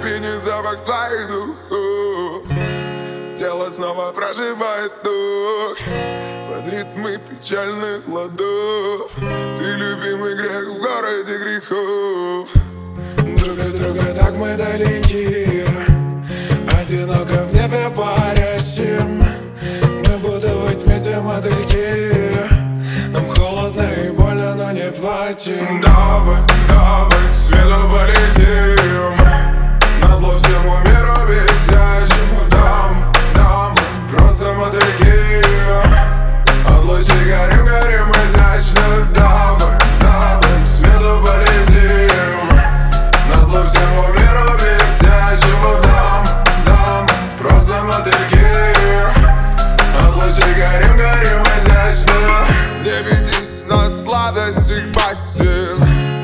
винит запах твоих духов. Тело снова проживает дух под ритмы печальных ладов. Ты любимый грех в городе грехов. Друг от друга так мы далеки, одиноко в небе парящим. Мы будто во тьме те мотыльки. Нам холодно и больно, но не плачем. Давай, давай к свету полетим, назло всему миру бесячему. Дамы, просто мотыльки. От лучей горим, горим изящно. Давай, давай к свету полетим, назло всему миру бесячему. Дамы, просто мотыльки. От лучей горим, горим изящно. Не ведись на сладости басен,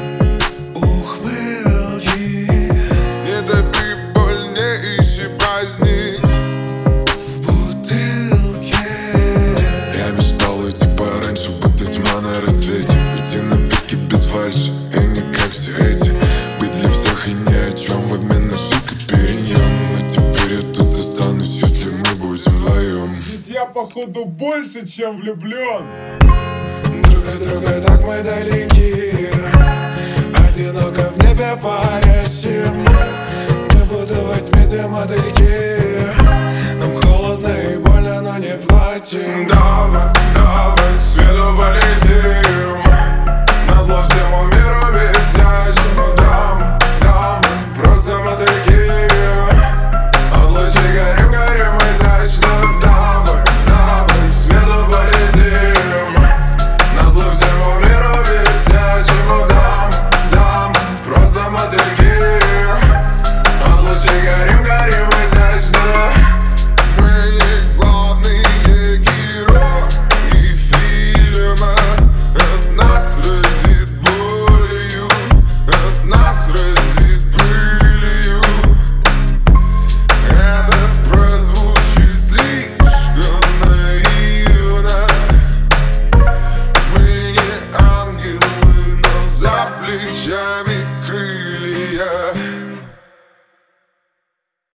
ухмылки. Не топи боль, не ищи праздник в бутылке. Я мечтал уйти пораньше, будто тьма на рассвете. Уйти на пике без фальши, и не как все эти. Быть для всех и ни о чем в обмен на шик и периньон. Но теперь я тут останусь, если мы будем вдвоем. Ведь я походу больше, чем влюблен. Друг от друга так мы далеки, одиноко в небе парящим. Мы будто во тьме те мотыльки. Нам холодно и больно, но не плачем. Давай, давай к свету полетим, назло всему миру.